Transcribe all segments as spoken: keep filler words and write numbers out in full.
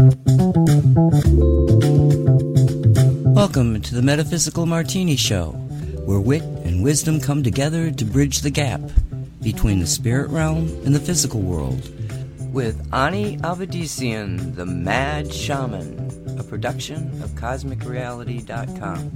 Welcome to the Metaphysical Martini Show, where wit and wisdom come together to bridge the gap between the spirit realm and the physical world. With Ani Avedissian, the Mad Shaman, a production of Cosmic Reality dot com.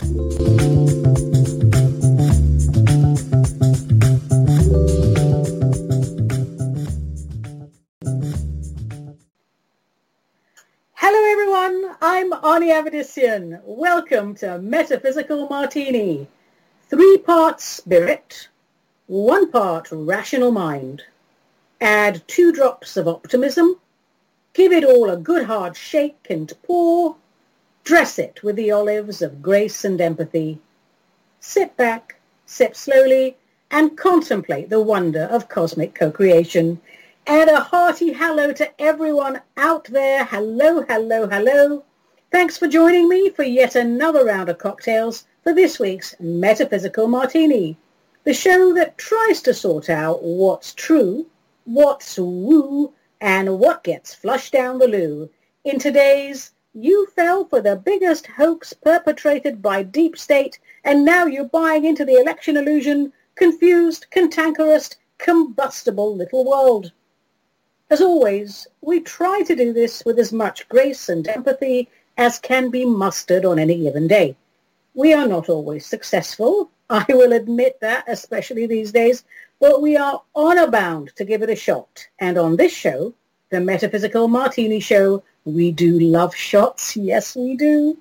Hello everyone, I'm Ani Avedissian. Welcome to Metaphysical Martini. Three parts spirit, one part rational mind. Add two drops of optimism. Give it all a good hard shake and pour. Dress it with the olives of grace and empathy. Sit back, sip slowly, and contemplate the wonder of cosmic co-creation. And a hearty hello to everyone out there. Hello, hello, hello. Thanks for joining me for yet another round of cocktails for this week's Metaphysical Martini, the show that tries to sort out what's true, what's woo, and what gets flushed down the loo. In today's, you fell for the biggest hoax perpetrated by Deep State, and now you're buying into the election illusion, confused, cantankerous, combustible little world. As always, we try to do this with as much grace and empathy as can be mustered on any given day. We are not always successful, I will admit that, especially these days, but we are honor bound to give it a shot. And on this show, the Metaphysical Martini Show, we do love shots, yes we do.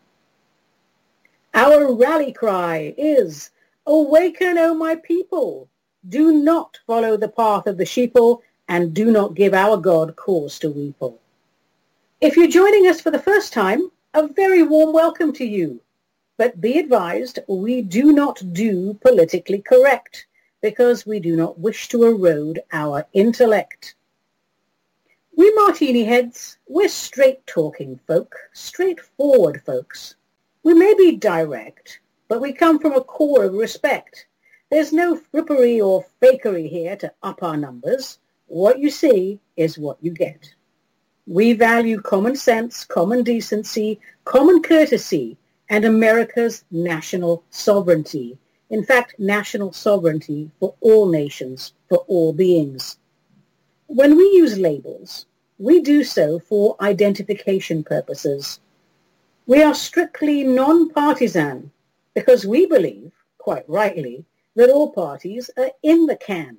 Our rally cry is, awaken, O my people, do not follow the path of the sheeple, and do not give our God cause to weeple. If you're joining us for the first time, a very warm welcome to you. But be advised, we do not do politically correct, because we do not wish to erode our intellect. We Martini heads, we're straight-talking folk, straightforward folks. We may be direct, but we come from a core of respect. There's no frippery or fakery here to up our numbers. What you see is what you get. We value common sense, common decency, common courtesy, and America's national sovereignty. In fact, national sovereignty for all nations, for all beings. When we use labels, we do so for identification purposes. We are strictly non-partisan because we believe, quite rightly, that all parties are in the can.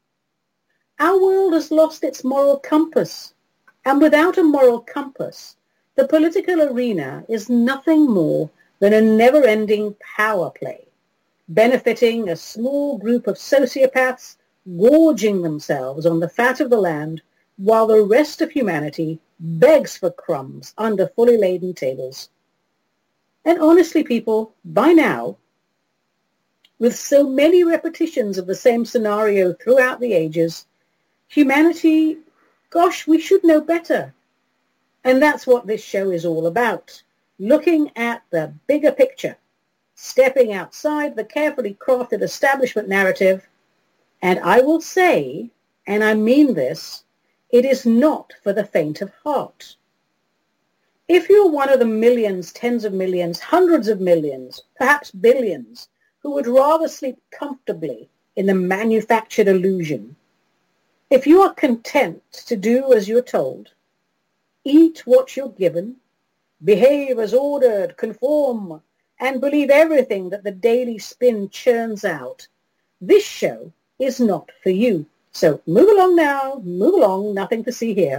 Our world has lost its moral compass, and without a moral compass, the political arena is nothing more than a never-ending power play, benefiting a small group of sociopaths gorging themselves on the fat of the land, while the rest of humanity begs for crumbs under fully laden tables. And honestly, people, by now, with so many repetitions of the same scenario throughout the ages, humanity, gosh, we should know better. And that's what this show is all about, looking at the bigger picture, stepping outside the carefully crafted establishment narrative. And I will say, and I mean this, it is not for the faint of heart. If you're one of the millions, tens of millions, hundreds of millions, perhaps billions, who would rather sleep comfortably in the manufactured illusion, if you are content to do as you're told, eat what you're given, behave as ordered, conform, and believe everything that the Daily Spin churns out, this show is not for you. So move along now, move along, nothing to see here.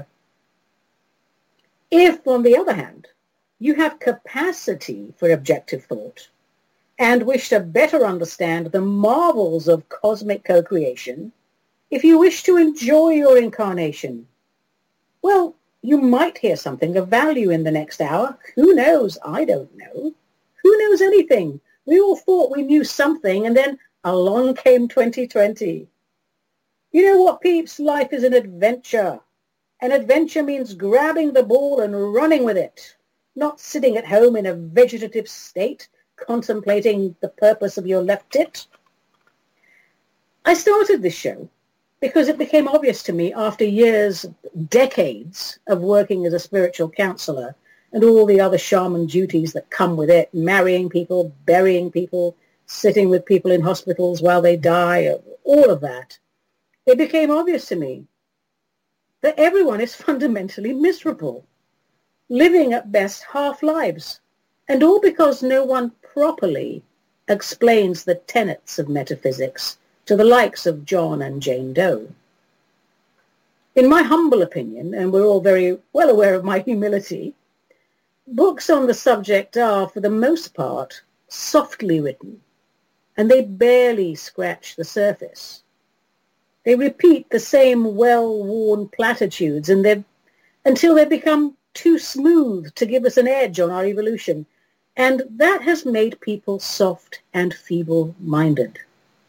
If, on the other hand, you have capacity for objective thought and wish to better understand the marvels of cosmic co-creation, if you wish to enjoy your incarnation, well, you might hear something of value in the next hour. Who knows? I don't know. Who knows anything? We all thought we knew something, and then along came twenty twenty. You know what, peeps? Life is an adventure. An adventure means grabbing the ball and running with it, not sitting at home in a vegetative state, contemplating the purpose of your left tit. I started this show because it became obvious to me after years, decades of working as a spiritual counselor and all the other shaman duties that come with it, marrying people, burying people, sitting with people in hospitals while they die, all of that. It became obvious to me that everyone is fundamentally miserable, living at best half lives, and all because no one properly explains the tenets of metaphysics to the likes of John and Jane Doe. In my humble opinion, and we're all very well aware of my humility, books on the subject are, for the most part, softly written, and they barely scratch the surface. They repeat the same well-worn platitudes and they've, until they become too smooth to give us an edge on our evolution, and that has made people soft and feeble-minded.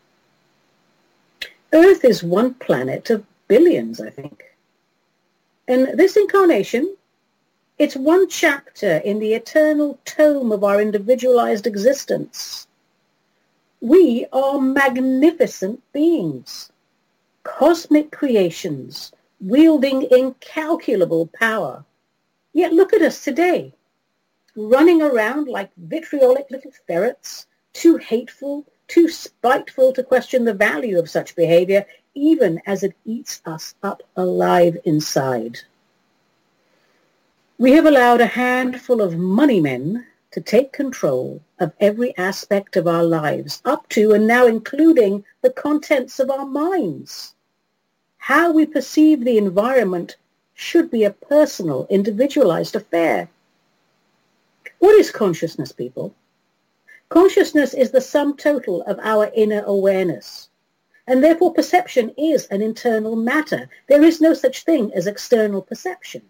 Earth is one planet of billions, I think. And this incarnation, it's one chapter in the eternal tome of our individualized existence. We are magnificent beings, cosmic creations, wielding incalculable power. Yet look at us today, running around like vitriolic little ferrets, too hateful, too spiteful to question the value of such behavior, even as it eats us up alive inside. We have allowed a handful of money men to take control of every aspect of our lives, up to and now including the contents of our minds. How we perceive the environment should be a personal, individualized affair. What is consciousness, people? Consciousness is the sum total of our inner awareness, and therefore perception is an internal matter. There is no such thing as external perception.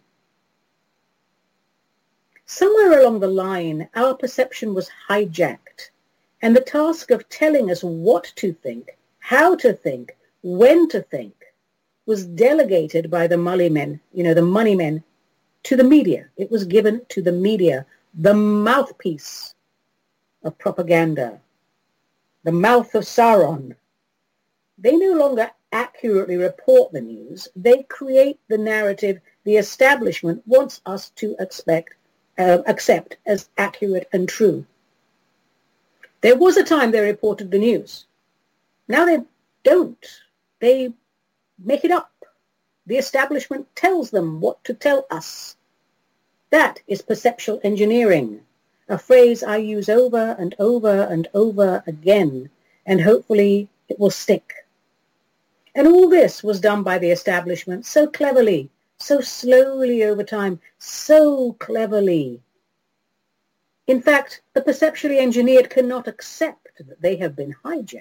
Somewhere along the line, our perception was hijacked, and the task of telling us what to think, how to think, when to think, was delegated by the money men, you know, the money men, to the media. It was given to the media, the mouthpiece of propaganda, the mouth of Sauron. They no longer accurately report the news. They create the narrative the establishment wants us to expect, uh, accept as accurate and true. There was a time they reported the news. Now they don't. They make it up. The establishment tells them what to tell us. That is perceptual engineering, a phrase I use over and over and over again, and hopefully it will stick. And all this was done by the establishment so cleverly, so slowly over time, so cleverly. In fact, the perceptually engineered cannot accept that they have been hijacked.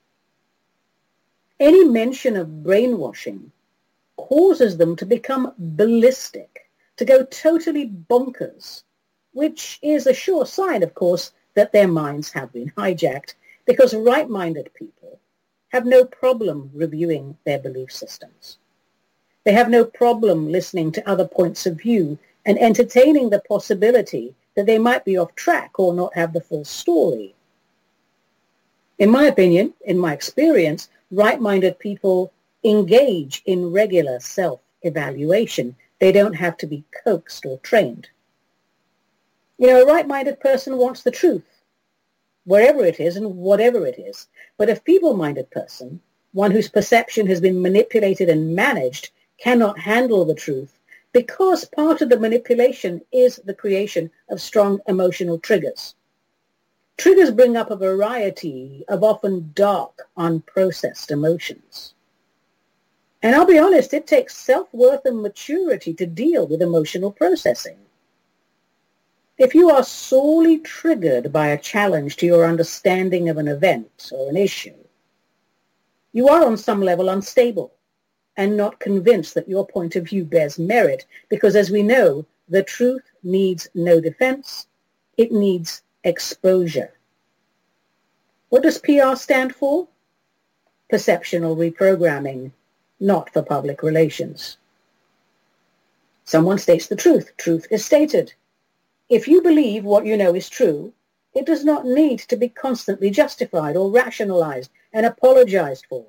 Any mention of brainwashing causes them to become ballistic, to go totally bonkers, which is a sure sign, of course, that their minds have been hijacked, because right-minded people have no problem reviewing their belief systems. They have no problem listening to other points of view and entertaining the possibility that they might be off track or not have the full story. In my opinion, in my experience, right-minded people engage in regular self-evaluation. They don't have to be coaxed or trained. You know, a right-minded person wants the truth, wherever it is and whatever it is. But a feeble-minded person, one whose perception has been manipulated and managed, cannot handle the truth, because part of the manipulation is the creation of strong emotional triggers. Triggers bring up a variety of often dark, unprocessed emotions. And I'll be honest, it takes self-worth and maturity to deal with emotional processing. If you are sorely triggered by a challenge to your understanding of an event or an issue, you are on some level unstable and not convinced that your point of view bears merit, because as we know, the truth needs no defense, it needs exposure. What does P R stand for? Perceptional reprogramming, not for public relations. Someone states the truth. Truth is stated. If you believe what you know is true, it does not need to be constantly justified or rationalized and apologized for.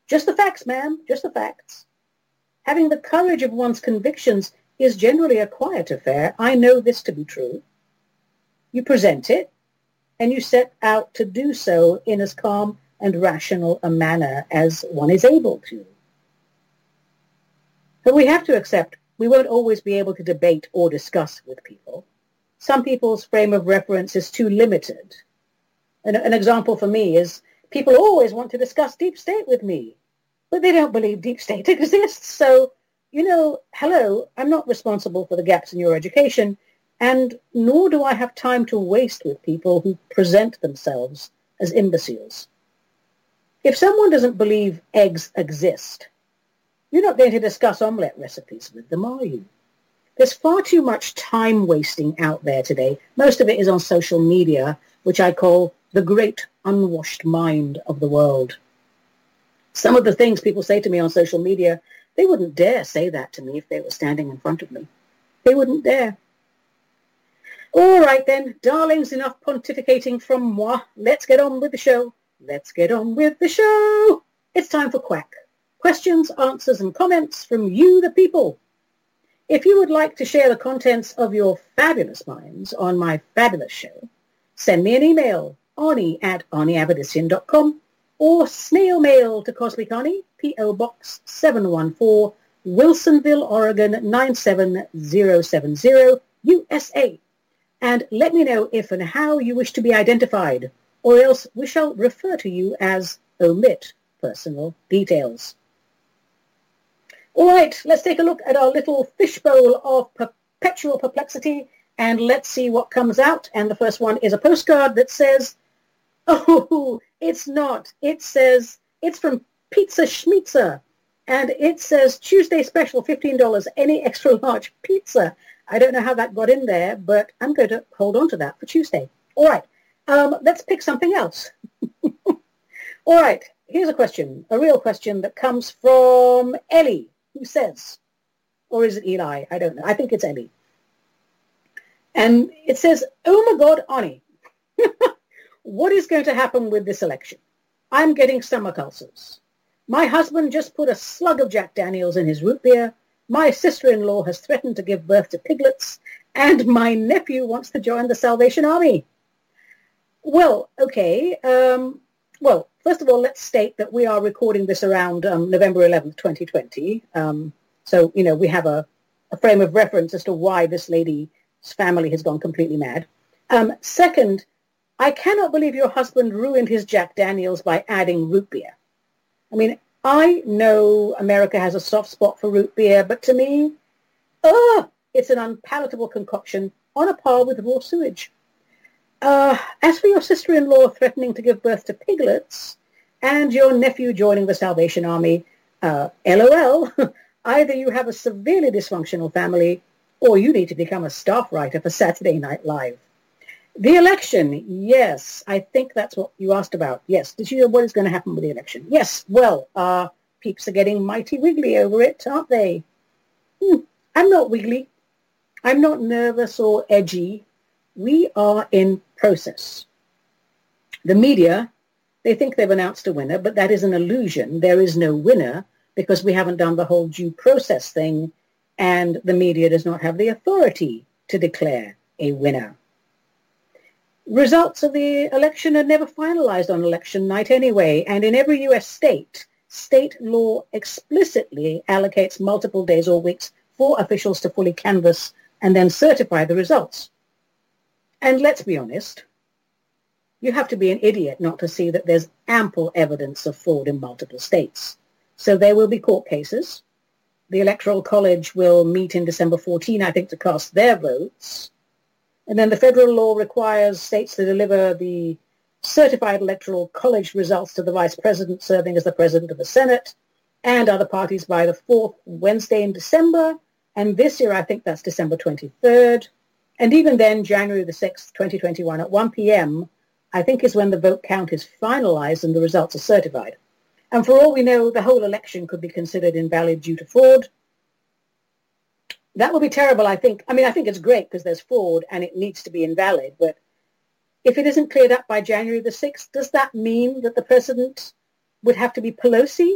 Just the facts, ma'am, just the facts. Having the courage of one's convictions is generally a quiet affair. I know this to be true. You present it, and you set out to do so in as calm and rational a manner as one is able to. But we have to accept we won't always be able to debate or discuss with people. Some people's frame of reference is too limited. An, an example for me is people always want to discuss deep state with me, but they don't believe deep state exists. So, you know, hello, I'm not responsible for the gaps in your education, and nor do I have time to waste with people who present themselves as imbeciles. If someone doesn't believe eggs exist, you're not going to discuss omelette recipes with them, are you? There's far too much time wasting out there today. Most of it is on social media, which I call the great unwashed mind of the world. Some of the things people say to me on social media, they wouldn't dare say that to me if they were standing in front of me. They wouldn't dare. All right then, darlings, enough pontificating from moi. Let's get on with the show. Let's get on with the show. It's time for Quack. Questions, answers, and comments from you, the people. If you would like to share the contents of your fabulous minds on my fabulous show, send me an email, Arnie at arnie avedissian dot com, or snail mail to Cosmic Arnie, P O Box seven one four, Wilsonville, Oregon nine seven zero seven zero, U S A. And let me know if and how you wish to be identified, or else we shall refer to you as omit personal details. All right, let's take a look at our little fishbowl of perpetual perplexity, and let's see what comes out. And the first one is a postcard that says, oh, it's not. It says, it's from Pizza Schmitzer, and it says, Tuesday special, fifteen dollars, any extra large pizza. I don't know how that got in there, but I'm going to hold on to that for Tuesday. All right, um, let's pick something else. All right, here's a question, a real question that comes from Ellie, who says, or is it Eli? I don't know. I think it's Ellie. And it says, oh my God, Arnie, what is going to happen with this election? I'm getting stomach ulcers. My husband just put a slug of Jack Daniels in his root beer. My sister-in-law has threatened to give birth to piglets, and my nephew wants to join the Salvation Army. Well, okay. Um, well, first of all, let's state that we are recording this around um, November eleventh, twenty twenty. Um, so, you know, we have a, a frame of reference as to why this lady's family has gone completely mad. Um, second, I cannot believe your husband ruined his Jack Daniels by adding root beer. I mean, I know America has a soft spot for root beer, but to me, oh, it's an unpalatable concoction on a par with raw sewage. Uh, as for your sister-in-law threatening to give birth to piglets and your nephew joining the Salvation Army, uh, LOL, either you have a severely dysfunctional family or you need to become a staff writer for Saturday Night Live. The election, yes, I think that's what you asked about. Yes, did you know what is going to happen with the election? Yes, well, uh, peeps are getting mighty wiggly over it, aren't they? Hmm, I'm not wiggly. I'm not nervous or edgy. We are in process. The media, they think they've announced a winner, but that is an illusion. There is no winner because we haven't done the whole due process thing, and the media does not have the authority to declare a winner. Results of the election are never finalized on election night anyway, and in every U S state, state law explicitly allocates multiple days or weeks for officials to fully canvass and then certify the results. And let's be honest, you have to be an idiot not to see that there's ample evidence of fraud in multiple states. So there will be court cases. The Electoral College will meet in December fourteenth, I think, to cast their votes. And then the federal law requires states to deliver the certified Electoral College results to the vice president serving as the president of the Senate and other parties by the fourth Wednesday in December. And this year, I think that's December twenty-third. And even then, January the sixth, twenty twenty-one at one p.m., I think is when the vote count is finalized and the results are certified. And for all we know, the whole election could be considered invalid due to fraud. That would be terrible, I think. I mean, I think it's great because there's fraud and it needs to be invalid. But if it isn't cleared up by January the sixth, does that mean that the president would have to be Pelosi?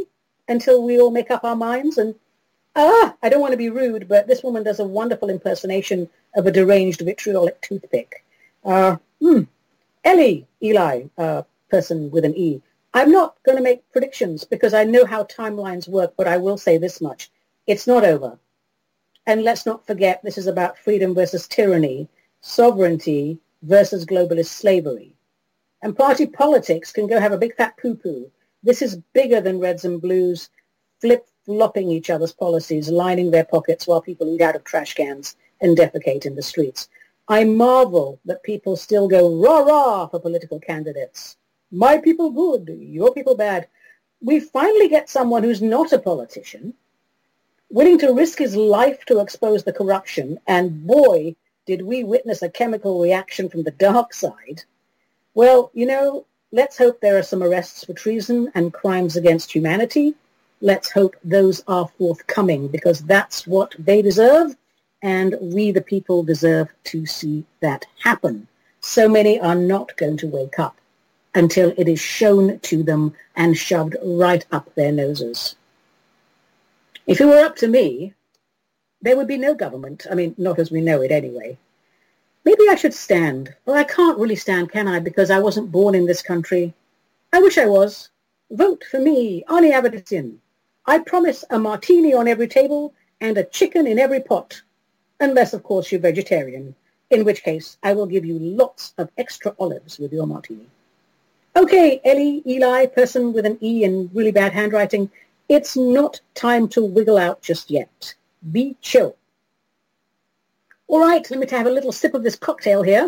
until we all make up our minds. And ah, I don't want to be rude, but this woman does a wonderful impersonation of a deranged vitriolic toothpick. Uh, hmm. Ellie, Eli, uh, person with an E. I'm not going to make predictions because I know how timelines work, but I will say this much. It's not over. And let's not forget, this is about freedom versus tyranny, sovereignty versus globalist slavery. And party politics can go have a big fat poo-poo. This is bigger than reds and blues, flip-flopping each other's policies, lining their pockets while people eat out of trash cans and defecate in the streets. I marvel that people still go rah-rah for political candidates. My people good, your people bad. We finally get someone who's not a politician, willing to risk his life to expose the corruption, and boy, did we witness a chemical reaction from the dark side. Well, you know, let's hope there are some arrests for treason and crimes against humanity. Let's hope those are forthcoming, because that's what they deserve, and we the people deserve to see that happen. So many are not going to wake up until it is shown to them and shoved right up their noses. If it were up to me, there would be no government. I mean, not as we know it anyway. Maybe I should stand. Well, I can't really stand, can I? Because I wasn't born in this country. I wish I was. Vote for me, Ani Avedissian. I promise a martini on every table and a chicken in every pot. Unless, of course, you're vegetarian, in which case I will give you lots of extra olives with your martini. Okay, Ellie, Eli, person with an E and really bad handwriting, it's not time to wiggle out just yet. Be chill. All right, let me have a little sip of this cocktail here.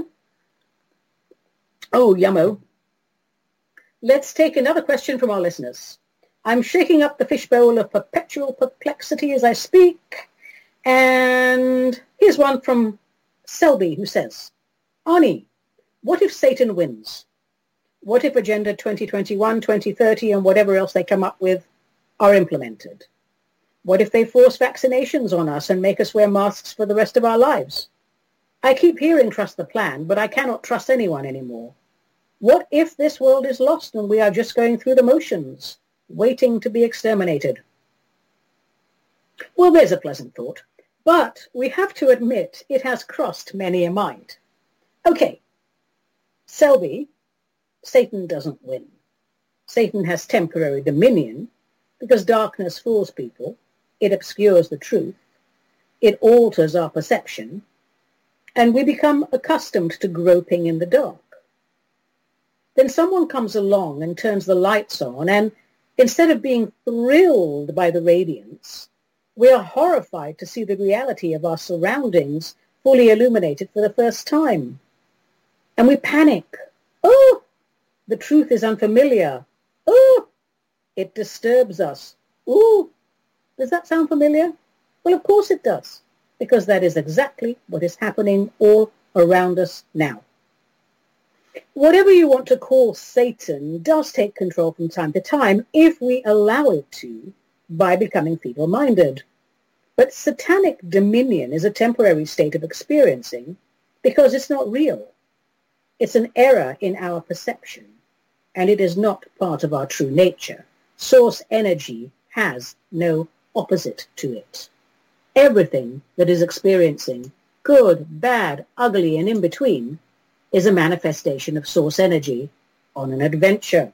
Oh, yummo. Let's take another question from our listeners. I'm shaking up the fishbowl of perpetual perplexity as I speak. And here's one from Selby, who says, Ani, what if Satan wins? What if Agenda twenty twenty-one, twenty thirty, and whatever else they come up with are implemented? What if they force vaccinations on us and make us wear masks for the rest of our lives? I keep hearing trust the plan, but I cannot trust anyone anymore. What if this world is lost and we are just going through the motions, waiting to be exterminated? Well, there's a pleasant thought, but we have to admit it has crossed many a mind. Okay, Selby, Satan doesn't win. Satan has temporary dominion because darkness fools people. It obscures the truth. It alters our perception. And we become accustomed to groping in the dark. Then someone comes along and turns the lights on, and instead of being thrilled by the radiance, we are horrified to see the reality of our surroundings fully illuminated for the first time. And we panic. Oh, the truth is unfamiliar. Oh, it disturbs us. Ooh, does that sound familiar? Well, of course it does, because that is exactly what is happening all around us now. Whatever you want to call Satan does take control from time to time if we allow it to by becoming feeble-minded. But satanic dominion is a temporary state of experiencing because it's not real. It's an error in our perception, and it is not part of our true nature. Source energy has no opposite to it. Everything that is experiencing, good, bad, ugly, and in between, is a manifestation of source energy on an adventure.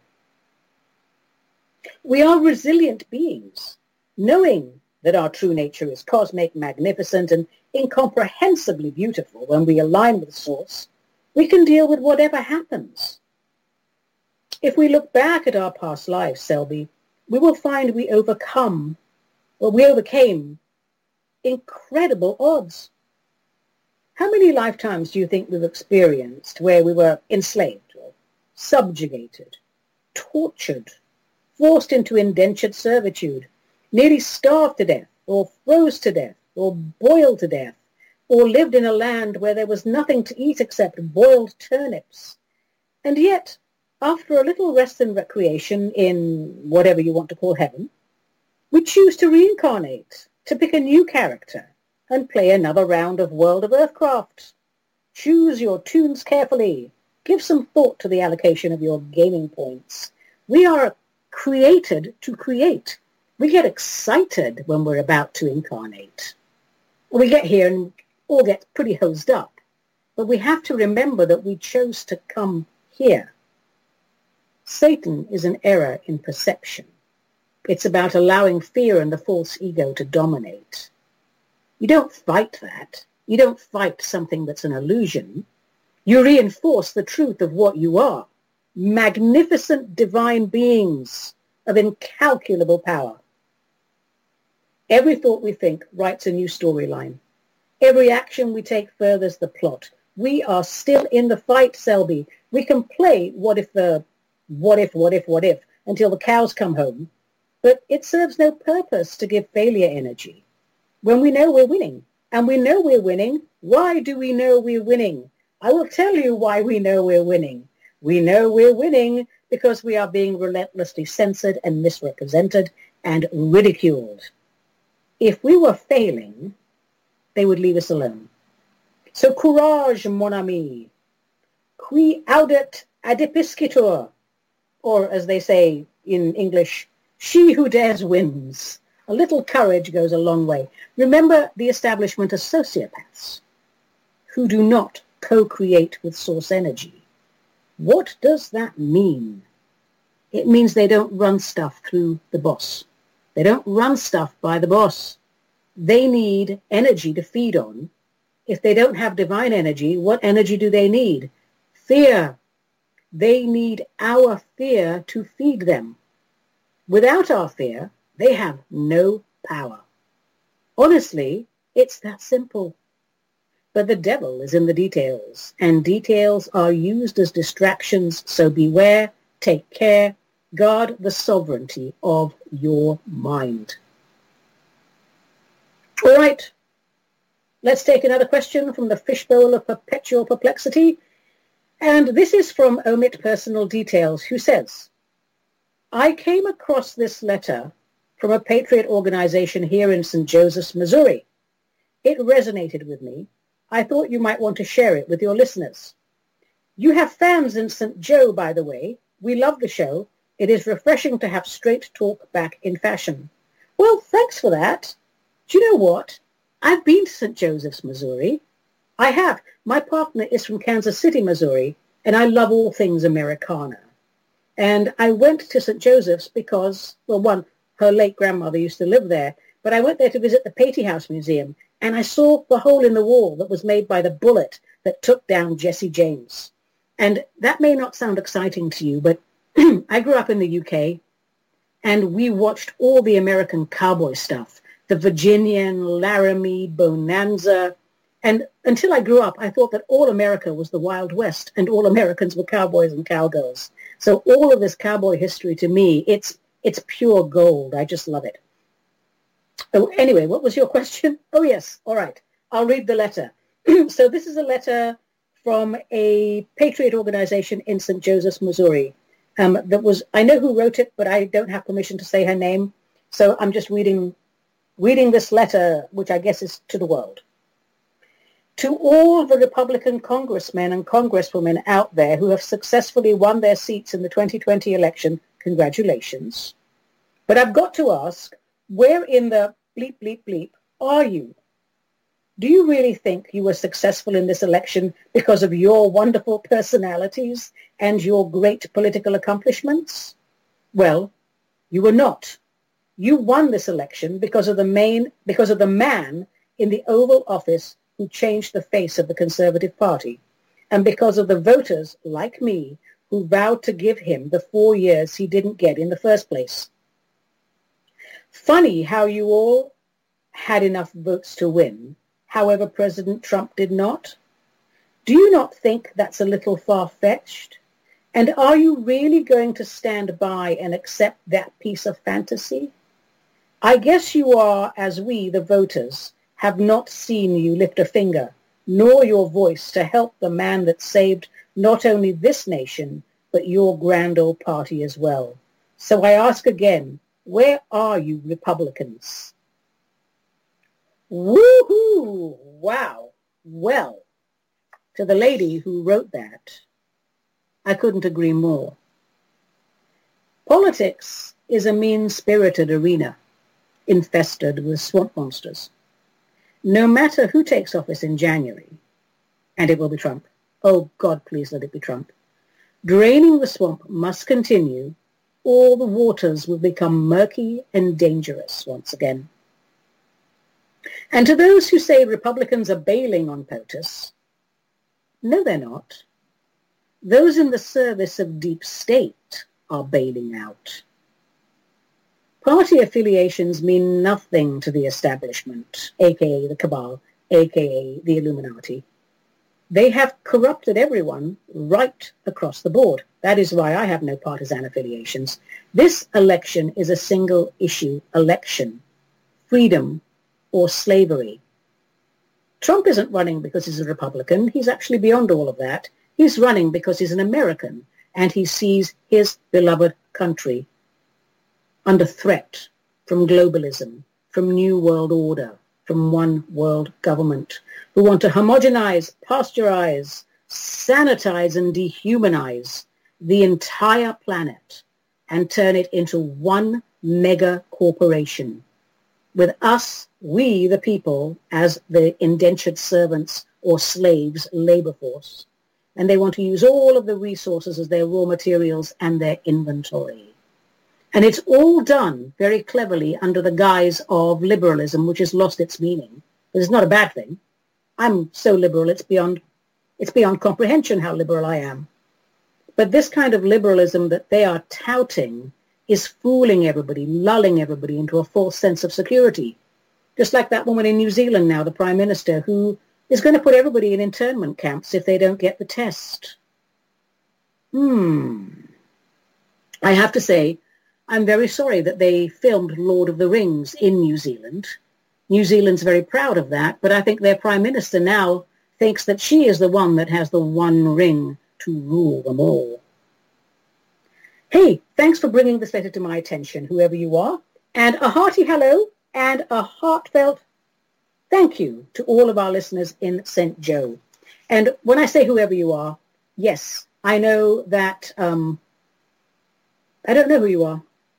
We are resilient beings, knowing that our true nature is cosmic, magnificent, and incomprehensibly beautiful. When we align with source, we can deal with whatever happens. If we look back at our past lives, Selby, we will find we overcome, well, we overcame incredible odds. How many lifetimes do you think we've experienced where we were enslaved or subjugated, tortured, forced into indentured servitude, nearly starved to death, or froze to death, or boiled to death, or lived in a land where there was nothing to eat except boiled turnips? And yet, after a little rest and recreation in whatever you want to call heaven, we choose to reincarnate, to pick a new character, and play another round of World of Earthcraft. Choose your tunes carefully. Give some thought to the allocation of your gaming points. We are created to create, We get excited when we're about to incarnate. We get here and all get pretty hosed up. But we have to remember that we chose to come here. Satan is an error in perception. It's about allowing fear and the false ego to dominate. You don't fight that. You don't fight something that's an illusion. You reinforce the truth of what you are. Magnificent divine beings of incalculable power. Every thought we think writes a new storyline. Every action we take furthers the plot. We are still in the fight, Selby. We can play what if the, what if, what if, what if, until the cows come home. But it serves no purpose to give failure energy when we know we're winning. And we know we're winning. Why do we know we're winning? I will tell you why we know we're winning. We know we're winning because we are being relentlessly censored and misrepresented and ridiculed. If we were failing, they would leave us alone. So courage, mon ami. Qui audet adipiscitur, or as they say in English, she who dares wins. A little courage goes a long way. Remember the establishment of sociopaths who do not co-create with source energy. What does that mean? It means they don't run stuff through the boss. They don't run stuff by the boss. They need energy to feed on. If they don't have divine energy, what energy do they need? Fear. They need our fear to feed them. Without our fear, they have no power. Honestly, it's that simple. But the devil is in the details, and details are used as distractions, so beware, take care, guard the sovereignty of your mind. All right, let's take another question from the fishbowl of perpetual perplexity. And this is from Omit Personal Details, who says, I came across this letter from a patriot organization here in Saint Joseph's, Missouri. It resonated with me. I thought you might want to share it with your listeners. You have fans in Saint Joe, by the way. We love the show. It is refreshing to have straight talk back in fashion. Well, thanks for that. Do you know what? I've been to Saint Joseph's, Missouri. I have. My partner is from Kansas City, Missouri, and I love all things Americana. And I went to Saint Joseph's because, well, one, her late grandmother used to live there, but I went there to visit the Patey House Museum, and I saw the hole in the wall that was made by the bullet that took down Jesse James. And that may not sound exciting to you, but I grew up in the U K, and we watched all the American cowboy stuff, the Virginian, Laramie, Bonanza. And until I grew up, I thought that all America was the Wild West and all Americans were cowboys and cowgirls. So all of this cowboy history to me, it's it's pure gold. I just love it. Oh, anyway, what was your question? Oh, yes. All right. I'll read the letter. So this is a letter from a patriot organization in Saint Joseph's, Missouri. Um, that was, I know who wrote it, but I don't have permission to say her name. So I'm just reading, reading this letter, which I guess is to the world. To all the Republican congressmen and congresswomen out there who have successfully won their seats in the twenty twenty election, congratulations. But I've got to ask, where in the bleep, bleep, bleep are you? Do you really think you were successful in this election because of your wonderful personalities and your great political accomplishments? Well, you were not. You won this election because of the main, because of the man in the Oval Office who changed the face of the Conservative Party, and because of the voters, like me, who vowed to give him the four years he didn't get in the first place. Funny how you all had enough votes to win, however President Trump did not. Do you not think that's a little far-fetched? And are you really going to stand by and accept that piece of fantasy? I guess you are, as we, the voters, have not seen you lift a finger, nor your voice to help the man that saved not only this nation, but your grand old party as well. So I ask again, where are you Republicans? Woohoo! Wow. Well, to the lady who wrote that, I couldn't agree more. Politics is a mean-spirited arena. infested with swamp monsters. No matter who takes office in January, and it will be Trump. Oh, God, please let it be Trump. Draining the swamp must continue. All the waters will become murky and dangerous once again. And to those who say Republicans are bailing on POTUS, no, they're not. Those in the service of deep state are bailing out. Party affiliations mean nothing to the establishment, aka the cabal, aka the Illuminati. They have corrupted everyone right across the board. That is why I have no partisan affiliations. This election is a single-issue election, freedom or slavery. Trump isn't running because he's a Republican. He's actually beyond all of that. He's running because he's an American, and he sees his beloved country under threat from globalism, from New World Order, from one world government, who want to homogenize, pasteurize, sanitize, and dehumanize the entire planet and turn it into one mega corporation, with us, we the people, as the indentured servants or slaves labor force. And they want to use all of the resources as their raw materials and their inventory. And it's all done very cleverly under the guise of liberalism, which has lost its meaning. But it's not a bad thing. I'm so liberal, it's beyond, it's beyond comprehension how liberal I am. But this kind of liberalism that they are touting is fooling everybody, lulling everybody into a false sense of security. Just like that woman in New Zealand now, the Prime Minister, who is going to put everybody in internment camps if they don't get the test. Hmm. I have to say, I'm very sorry that they filmed Lord of the Rings in New Zealand. New Zealand's very proud of that, but I think their Prime Minister now thinks that she is the one that has the one ring to rule them all. Hey, thanks for bringing this letter to my attention, whoever you are, and a hearty hello and a heartfelt thank you to all of our listeners in Saint Joe. And when I say whoever you are, yes, I know that, um, I don't know who you are.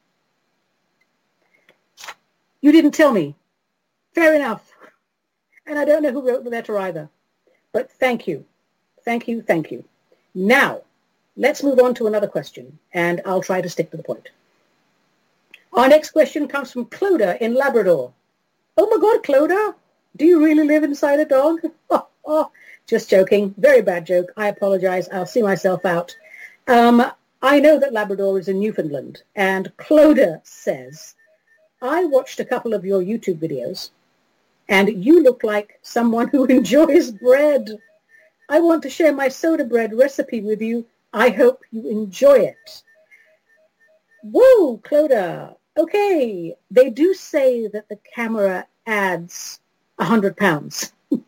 You didn't tell me. Fair enough. And I don't know who wrote the letter either. But thank you. Thank you, thank you. Now, let's move on to another question, and I'll try to stick to the point. Our next question comes from Clodagh in Labrador. Oh my God, Clodagh, do you really live inside a dog? Oh, oh, just joking. Very bad joke. I apologize. I'll see myself out. Um, I know that Labrador is in Newfoundland, and Clodagh says, I watched a couple of your YouTube videos, and you look like someone who enjoys bread. I want to share my soda bread recipe with you. I hope you enjoy it. Whoa, Clodagh. Okay, they do say that the camera adds one hundred pounds.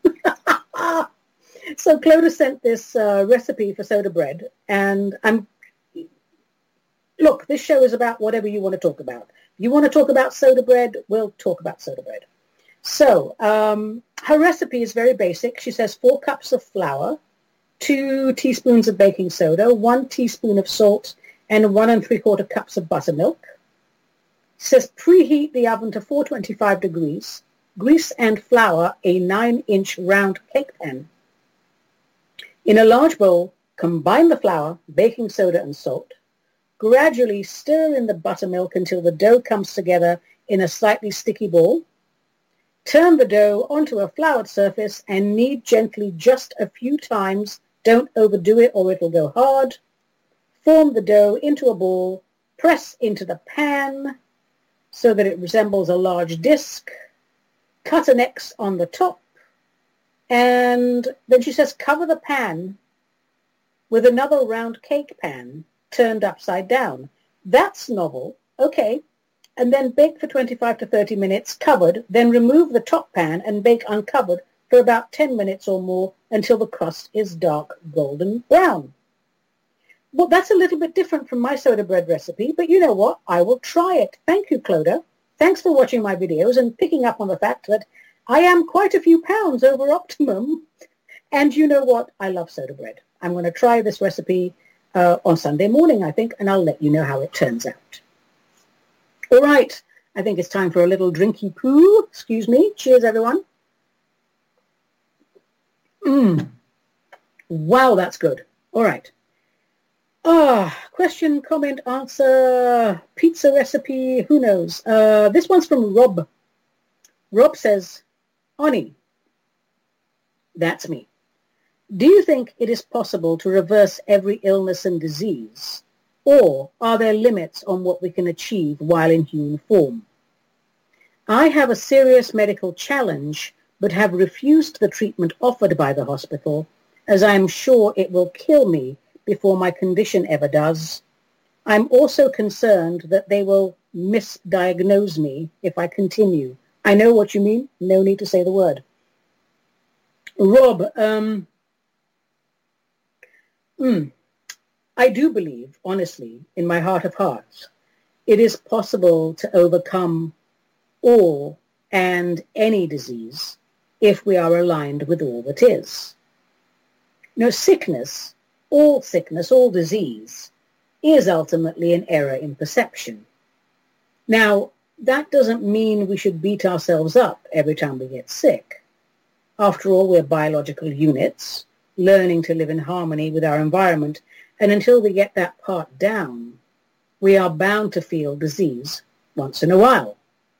So Clodagh sent this uh, recipe for soda bread, and I'm, look, this show is about whatever you want to talk about. If you want to talk about soda bread, we'll talk about soda bread. So um, her recipe is very basic. She says four cups of flour, two teaspoons of baking soda, one teaspoon of salt, and one and three quarter cups of buttermilk. She says preheat the oven to four twenty-five degrees. Grease and flour a nine inch round cake pan. In a large bowl, combine the flour, baking soda, and salt. Gradually stir in the buttermilk until the dough comes together in a slightly sticky ball. Turn the dough onto a floured surface and knead gently just a few times. Don't overdo it or it'll go hard. Form the dough into a ball. Press into the pan so that it resembles a large disc. Cut an X on the top. And then she says cover the pan with another round cake pan turned upside down. That's novel. Okay. And then bake for twenty-five to thirty minutes covered, then remove the top pan and bake uncovered for about ten minutes or more until the crust is dark golden brown. Well, that's a little bit different from my soda bread recipe, but you know what? I will try it. Thank you, Clodagh. Thanks for watching my videos and picking up on the fact that I am quite a few pounds over optimum. And you know what? I love soda bread. I'm going to try this recipe uh, on Sunday morning, I think, and I'll let you know how it turns out. All right. I think it's time for a little drinky poo. Excuse me. Cheers, everyone. Mmm. Wow, that's good. All right. Ah, question, comment, answer, pizza recipe, who knows? Uh, this one's from Rob. Rob says, Ani, that's me. Do you think it is possible to reverse every illness and disease? Or are there limits on what we can achieve while in human form? I have a serious medical challenge, but have refused the treatment offered by the hospital, as I am sure it will kill me before my condition ever does. I'm also concerned that they will misdiagnose me if I continue. I know what you mean. No need to say the word. Rob, um, mm, I do believe, honestly, in my heart of hearts, it is possible to overcome all and any disease if we are aligned with all that is. No, sickness, all sickness, all disease, is ultimately an error in perception. Now, that doesn't mean we should beat ourselves up every time we get sick. After all, we're biological units, learning to live in harmony with our environment, and until we get that part down, we are bound to feel disease once in a while.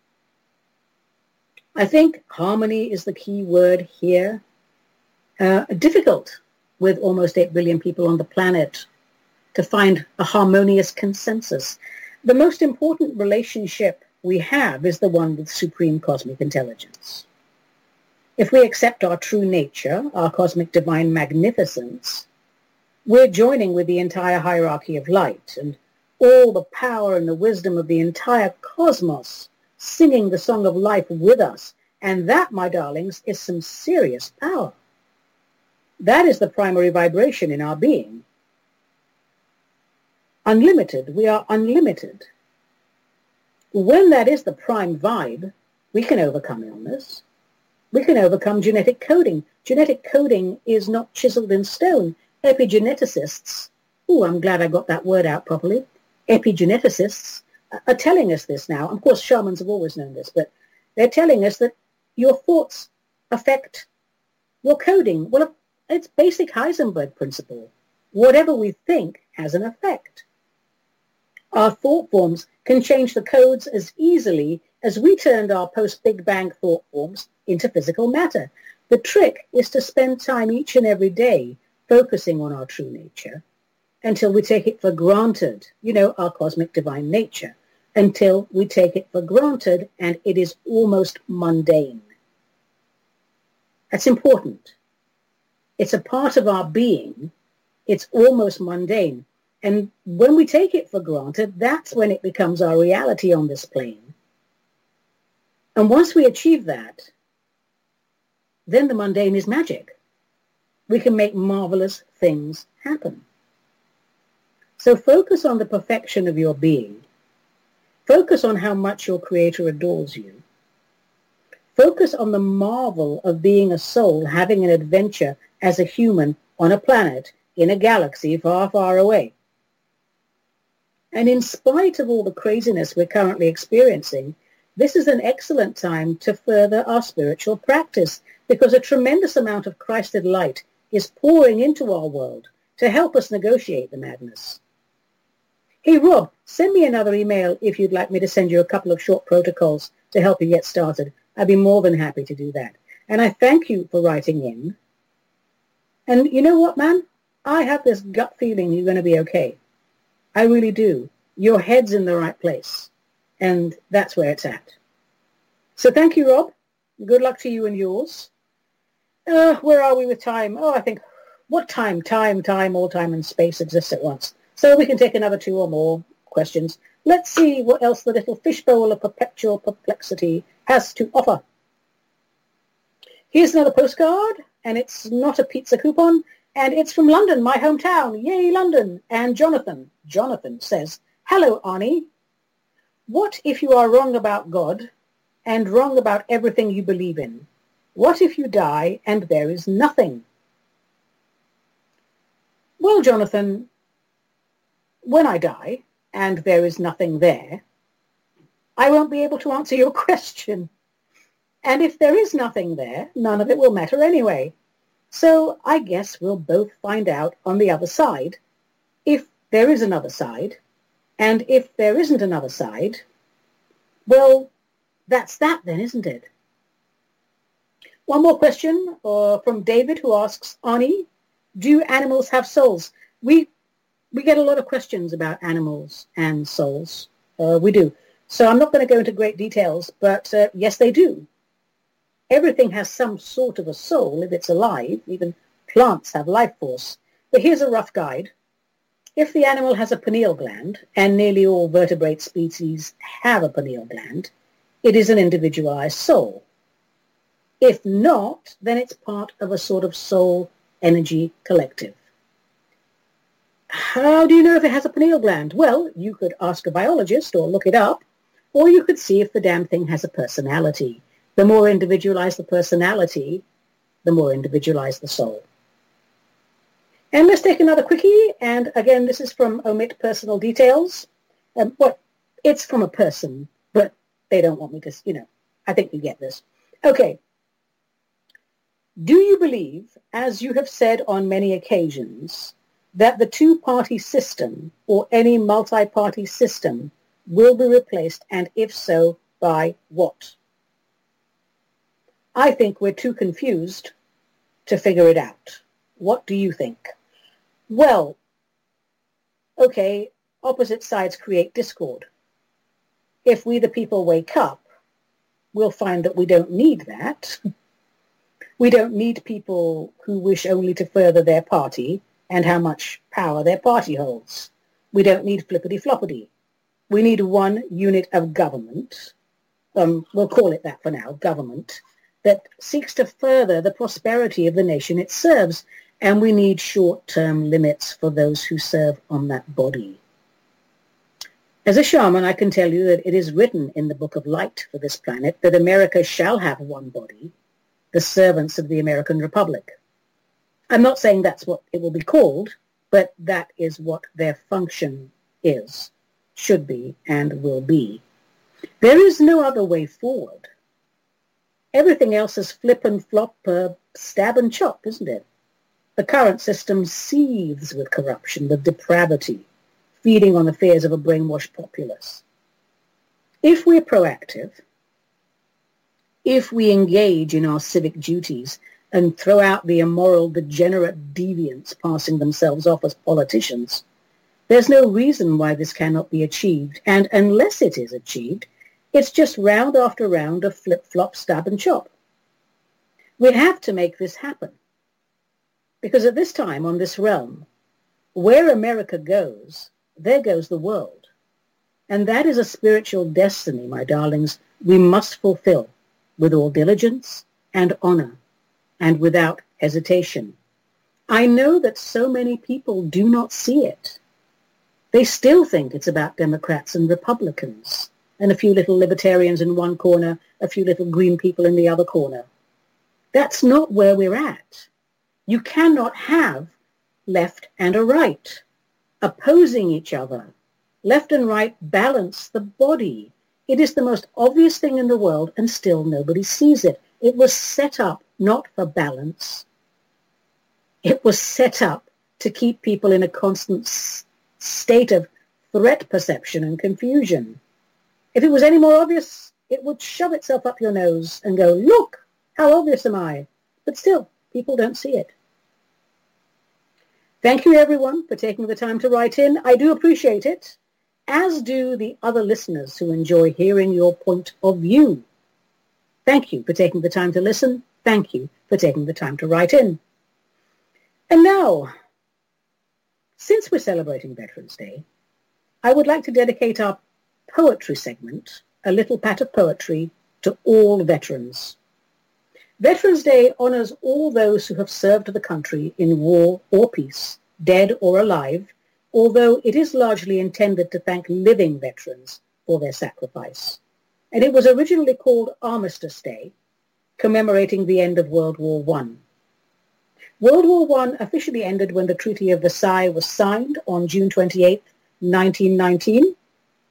I think harmony is the key word here. Uh, difficult with almost eight billion people on the planet to find a harmonious consensus. The most important relationship we have is the one with supreme cosmic intelligence. If we accept our true nature, our cosmic divine magnificence, we're joining with the entire hierarchy of light and all the power and the wisdom of the entire cosmos singing the song of life with us. And that, my darlings, is some serious power. That is the primary vibration in our being. Unlimited, we are unlimited. When that is the prime vibe, we can overcome illness. We can overcome genetic coding. Genetic coding is not chiseled in stone. Epigeneticists, oh, I'm glad I got that word out properly. Epigeneticists are telling us this now. Of course, shamans have always known this, but they're telling us that your thoughts affect your coding. Well, it's basic Heisenberg principle. Whatever we think has an effect. Our thought forms can change the codes as easily as we turned our post-Big Bang thought forms into physical matter. The trick is to spend time each and every day focusing on our true nature until we take it for granted, you know, our cosmic divine nature, until we take it for granted and it is almost mundane. That's important. It's a part of our being. It's almost mundane. And when we take it for granted, that's when it becomes our reality on this plane. And once we achieve that, then the mundane is magic. We can make marvelous things happen. So focus on the perfection of your being. Focus on how much your Creator adores you. Focus on the marvel of being a soul having an adventure as a human on a planet in a galaxy far, far away. And in spite of all the craziness we're currently experiencing, this is an excellent time to further our spiritual practice because a tremendous amount of Christed light is pouring into our world to help us negotiate the madness. Hey, Rob, send me another email if you'd like me to send you a couple of short protocols to help you get started. I'd be more than happy to do that. And I thank you for writing in. And you know what, man? I have this gut feeling you're going to be okay. I really do. Your head's in the right place. And that's where it's at. So thank you, Rob. Good luck to you and yours. Uh, where are we with time? Oh, I think, what time? Time, time, all time and space exist at once. So we can take another two or more questions. Let's see what else the little fishbowl of perpetual perplexity has to offer. Here's another postcard, and it's not a pizza coupon, and it's from London, my hometown. Yay, London. And Jonathan, Jonathan says, hello, Ani. What if you are wrong about God and wrong about everything you believe in? What if you die and there is nothing? Well, Jonathan, when I die and there is nothing there, I won't be able to answer your question. And if there is nothing there, none of it will matter anyway. So I guess we'll both find out on the other side, if there is another side. And if there isn't another side, well, that's that then, isn't it? One more question uh, from David, who asks, Ani, do animals have souls? We we get a lot of questions about animals and souls. Uh, we do. So I'm not going to go into great details, but uh, yes, they do. Everything has some sort of a soul if it's alive. Even plants have life force. But here's a rough guide. If the animal has a pineal gland, and nearly all vertebrate species have a pineal gland, it is an individualized soul. If not, then it's part of a sort of soul energy collective. How do you know if it has a pineal gland? Well, you could ask a biologist or look it up, or you could see if the damn thing has a personality. The more individualized the personality, the more individualized the soul. And let's take another quickie. And again, this is from Omit Personal Details. Um, well, it's from a person, but they don't want me to, you know, I think you get this. Okay. Do you believe, as you have said on many occasions, that the two-party system or any multi-party system will be replaced, and if so, by what? I think we're too confused to figure it out. What do you think? Well, okay, opposite sides create discord. If we the people wake up, we'll find that we don't need that. We don't need people who wish only to further their party and how much power their party holds. We don't need flippity-floppity. We need one unit of government, um, we'll call it that for now, government, that seeks to further the prosperity of the nation it serves, and we need short-term limits for those who serve on that body. As a shaman, I can tell you that it is written in the Book of Light for this planet that America shall have one body, the servants of the American Republic. I'm not saying that's what it will be called, but that is what their function is, should be, and will be. There is no other way forward. Everything else is flip and flop, uh, stab and chop, isn't it? The current system seethes with corruption, with depravity, feeding on the fears of a brainwashed populace. If we're proactive, if we engage in our civic duties and throw out the immoral, degenerate deviants passing themselves off as politicians, there's no reason why this cannot be achieved. And unless it is achieved, it's just round after round of flip-flop, stab and chop. We have to make this happen. Because at this time on this realm, where America goes, there goes the world. And that is a spiritual destiny, my darlings, we must fulfill with all diligence and honor and without hesitation. I know that so many people do not see it. They still think it's about Democrats and Republicans and a few little libertarians in one corner, a few little green people in the other corner. That's not where we're at. You cannot have left and a right opposing each other. Left and right balance the body. It is the most obvious thing in the world, and still nobody sees it. It was set up not for balance. It was set up to keep people in a constant s- state of threat perception and confusion. If it was any more obvious, it would shove itself up your nose and go, look, how obvious am I? But still, people don't see it. Thank you, everyone, for taking the time to write in. I do appreciate it, as do the other listeners who enjoy hearing your point of view. Thank you for taking the time to listen. Thank you for taking the time to write in. And now, since we're celebrating Veterans Day, I would like to dedicate our poetry segment, A Little Pat of Poetry, to all veterans. Veterans Day honors all those who have served the country in war or peace, dead or alive, although it is largely intended to thank living veterans for their sacrifice. And it was originally called Armistice Day, commemorating the end of World War One. World War One officially ended when the Treaty of Versailles was signed on June twenty-eighth, nineteen nineteen.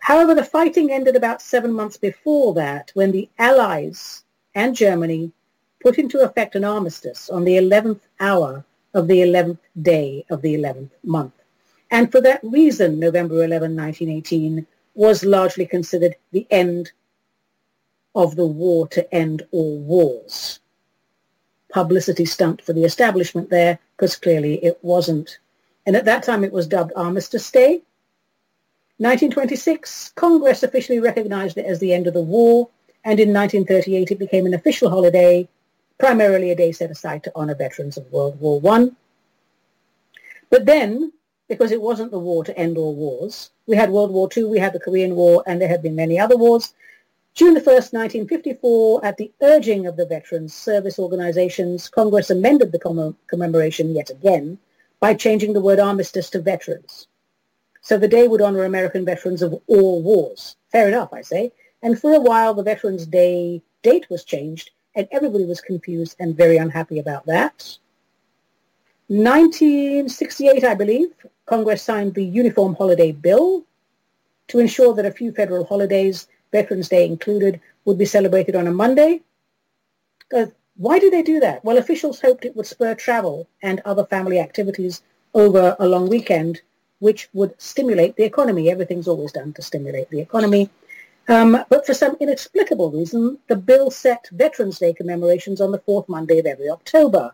However, the fighting ended about seven months before that, when the Allies and Germany put into effect an armistice on the eleventh hour of the eleventh day of the eleventh month. And for that reason, November eleventh, nineteen eighteen was largely considered the end of the war to end all wars. Publicity stunt for the establishment there, because clearly it wasn't. And at that time it was dubbed Armistice Day. nineteen twenty-six, Congress officially recognized it as the end of the war, and in nineteen thirty-eight it became an official holiday, primarily a day set aside to honor veterans of World War One. But then, because it wasn't the war to end all wars, we had World War Two, we had the Korean War, and there had been many other wars. June the first, nineteen fifty-four, at the urging of the Veterans Service Organizations, Congress amended the comm- commemoration yet again by changing the word armistice to veterans. So the day would honor American veterans of all wars. Fair enough, I say. And for a while, the Veterans Day date was changed, and everybody was confused and very unhappy about that. nineteen sixty-eight, I believe, Congress signed the Uniform Holiday Bill to ensure that a few federal holidays, Veterans Day included, would be celebrated on a Monday. Uh, why did they do that? Well, officials hoped it would spur travel and other family activities over a long weekend, which would stimulate the economy. Everything's always done to stimulate the economy. Um, but for some inexplicable reason, the bill set Veterans Day commemorations on the fourth Monday of every October.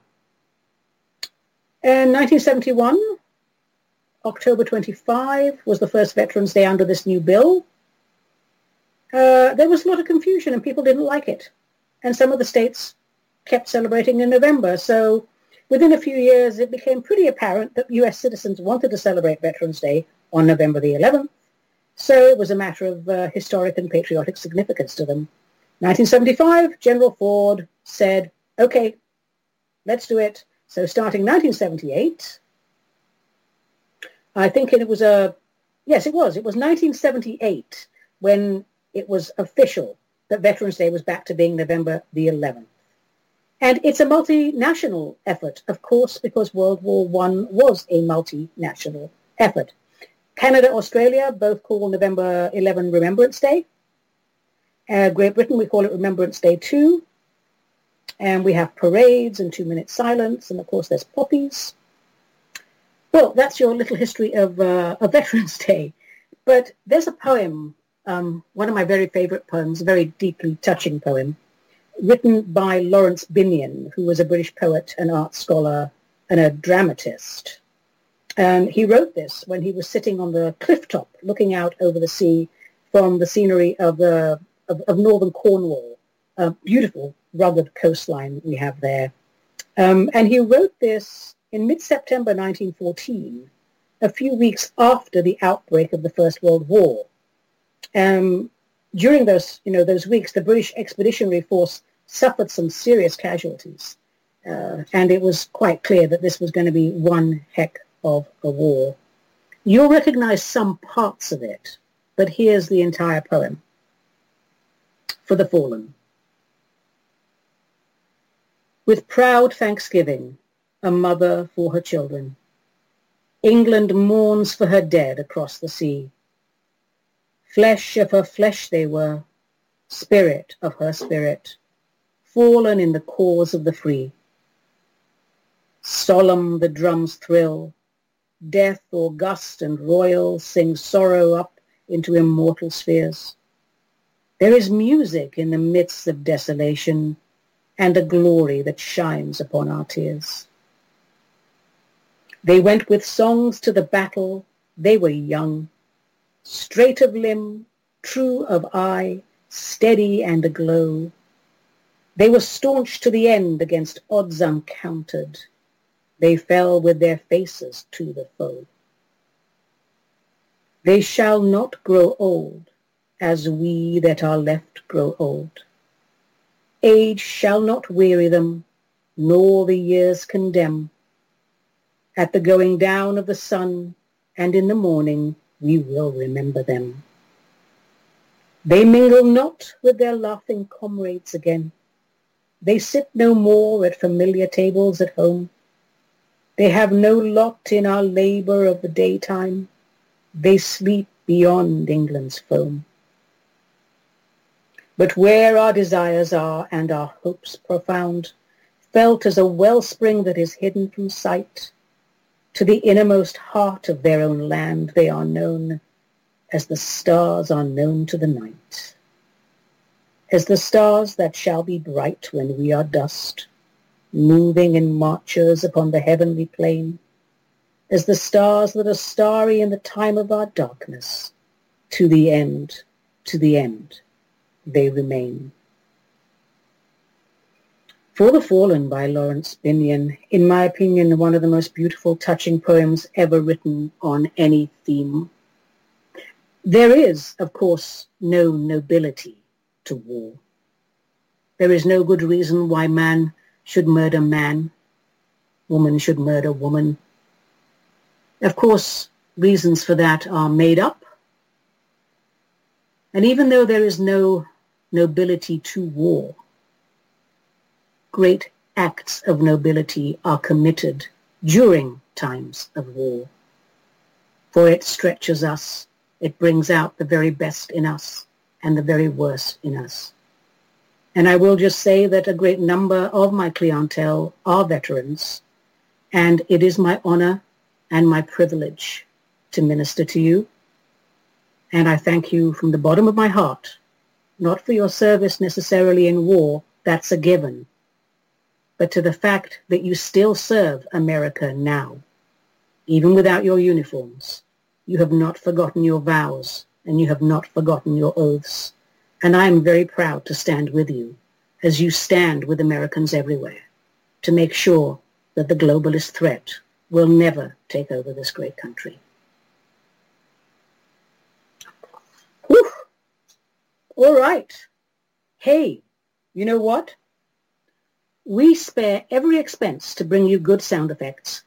In nineteen seventy-one, October twenty-fifth was the first Veterans Day under this new bill. Uh, there was a lot of confusion and people didn't like it. And some of the states kept celebrating in November. So within a few years, it became pretty apparent that U S citizens wanted to celebrate Veterans Day on November the eleventh. So it was a matter of uh, historic and patriotic significance to them. nineteen seventy-five, General Ford said, okay, let's do it. So starting nineteen seventy-eight, I think it was a, yes, it was. It was nineteen seventy-eight when it was official that Veterans Day was back to being November the eleventh. And it's a multinational effort, of course, because World War One was a multinational effort. Canada, Australia both call November eleventh Remembrance Day. Uh, Great Britain, we call it Remembrance Day too. And we have parades and two-minute silence, and of course there's poppies. Well, that's your little history of, uh, of Veterans Day. But there's a poem, um, one of my very favorite poems, a very deeply touching poem, written by Lawrence Binyon, who was a British poet, an art scholar, and a dramatist. And he wrote this when he was sitting on the cliff top looking out over the sea from the scenery of, uh, of, of northern Cornwall, a beautiful rugged coastline we have there. Um, and he wrote this in mid-September nineteen fourteen, a few weeks after the outbreak of the First World War. Um, during those, you know, those weeks, the British Expeditionary Force suffered some serious casualties. Uh, and it was quite clear that this was going to be one heck of a war. You'll recognize some parts of it, but here's the entire poem. For the Fallen. With proud thanksgiving, a mother for her children, England mourns for her dead across the sea. Flesh of her flesh they were, spirit of her spirit, fallen in the cause of the free. Solemn the drums thrill, death august and royal sings sorrow up into immortal spheres. There is music in the midst of desolation, and a glory that shines upon our tears. They went with songs to the battle, they were young, straight of limb, true of eye, steady and aglow. They were staunch to the end against odds uncountered. They fell with their faces to the foe. They shall not grow old, as we that are left grow old. Age shall not weary them, nor the years condemn. At the going down of the sun, and in the morning, we will remember them. They mingle not with their laughing comrades again. They sit no more at familiar tables at home. They have no lot in our labor of the daytime. They sleep beyond England's foam. But where our desires are and our hopes profound, felt as a wellspring that is hidden from sight, to the innermost heart of their own land they are known, as the stars are known to the night. As the stars that shall be bright when we are dust, moving in marchers upon the heavenly plain, as the stars that are starry in the time of our darkness, to the end, to the end, they remain. For the Fallen by Lawrence Binyon, in my opinion, one of the most beautiful, touching poems ever written on any theme. There is, of course, no nobility to war. There is no good reason why man should murder man, woman should murder woman. Of course, reasons for that are made up. And even though there is no nobility to war, great acts of nobility are committed during times of war. For it stretches us, it brings out the very best in us and the very worst in us. And I will just say that a great number of my clientele are veterans, and it is my honor and my privilege to minister to you. And I thank you from the bottom of my heart, not for your service necessarily in war, that's a given, but to the fact that you still serve America now. Even without your uniforms, you have not forgotten your vows, and you have not forgotten your oaths. And I am very proud to stand with you as you stand with Americans everywhere to make sure that the globalist threat will never take over this great country. Whew. All right. Hey, you know what? We spare every expense to bring you good sound effects.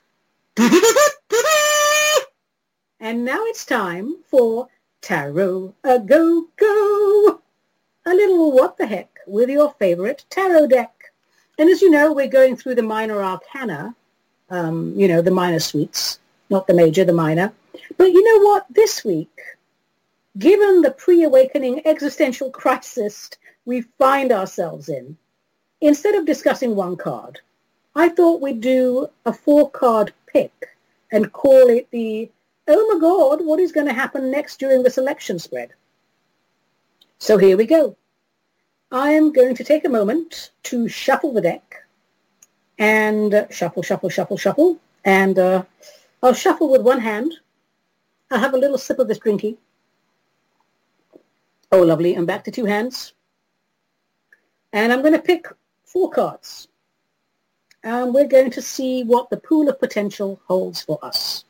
And now it's time for Tarot A Go Go. A little what the heck with your favorite tarot deck. And as you know, we're going through the minor arcana, um, you know, the minor suites, not the major, the minor. But you know what? This week, given the pre-awakening existential crisis we find ourselves in, instead of discussing one card, I thought we'd do a four-card pick and call it the, oh my God, what is going to happen next during this election spread? So here we go. I am going to take a moment to shuffle the deck and uh, shuffle, shuffle, shuffle, shuffle. And uh, I'll shuffle with one hand. I'll have a little sip of this drinky. Oh, lovely. And back to two hands. And I'm going to pick four cards. And we're going to see what the pool of potential holds for us.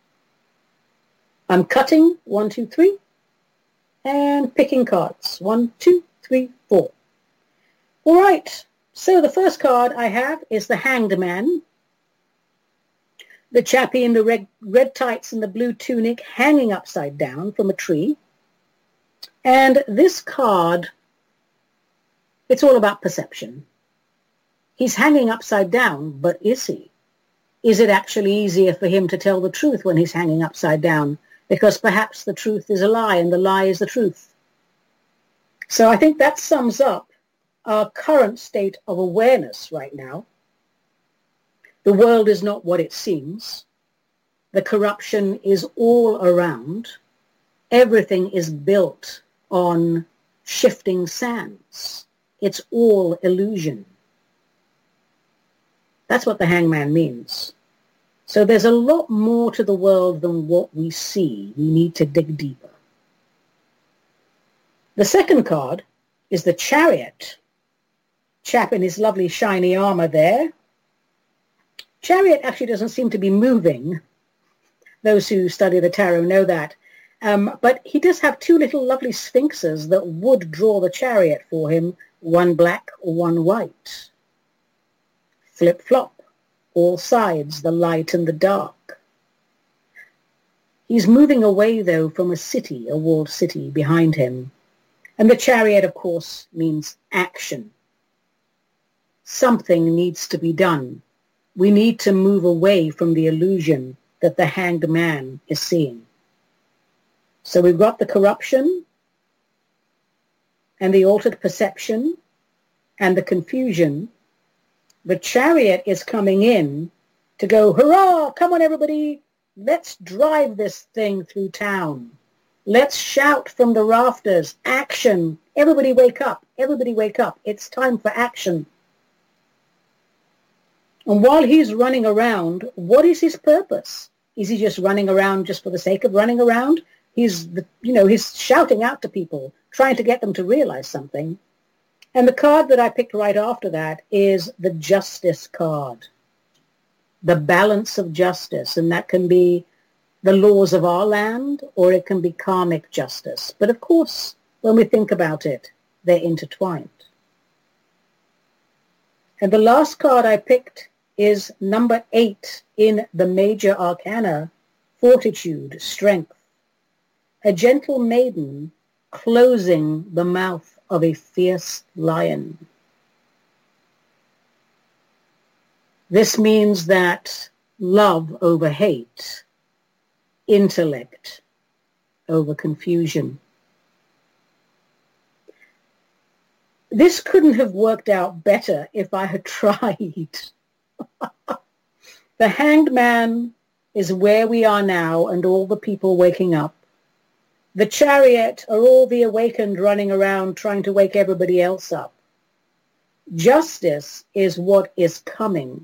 I'm cutting one, two, three. And picking cards. One, two, three, four. All right. So the first card I have is the Hanged Man. The chappie in the red, red tights and the blue tunic hanging upside down from a tree. And this card, it's all about perception. He's hanging upside down, but is he? Is it actually easier for him to tell the truth when he's hanging upside down? Because perhaps the truth is a lie and the lie is the truth. So I think that sums up our current state of awareness right now. The world is not what it seems. The corruption is all around. Everything is built on shifting sands. It's all illusion. That's what the hangman means. So there's a lot more to the world than what we see. We need to dig deeper. The second card is the Chariot. Chap in his lovely shiny armor there. Chariot actually doesn't seem to be moving. Those who study the tarot know that. Um, but he does have two little lovely sphinxes that would draw the chariot for him, one black, one white. Flip-flop. All sides, the light and the dark. He's moving away, though, from a city, a walled city behind him. And the chariot, of course, means action. Something needs to be done. We need to move away from the illusion that the hanged man is seeing. So we've got the corruption and the altered perception and the confusion. The chariot is coming in to go, hurrah, come on everybody, let's drive this thing through town. Let's shout from the rafters, action, everybody wake up, everybody wake up, it's time for action. And while he's running around, what is his purpose? Is he just running around just for the sake of running around? He's, you know, he's shouting out to people, trying to get them to realize something. And the card that I picked right after that is the justice card, the balance of justice. And that can be the laws of our land, or it can be karmic justice. But of course, when we think about it, they're intertwined. And the last card I picked is number eight in the major arcana, fortitude, strength. A gentle maiden closing the mouth of a fierce lion. This means that love over hate, intellect over confusion. This couldn't have worked out better if I had tried. The Hanged Man is where we are now and all the people waking up. The Chariot are all the awakened running around trying to wake everybody else up. Justice is what is coming.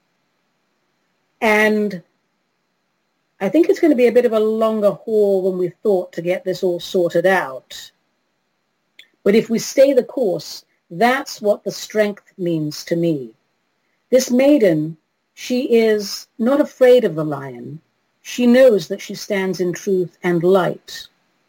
And I think it's going to be a bit of a longer haul than we thought to get this all sorted out. But if we stay the course, that's what the strength means to me. This maiden, she is not afraid of the lion. She knows that she stands in truth and light.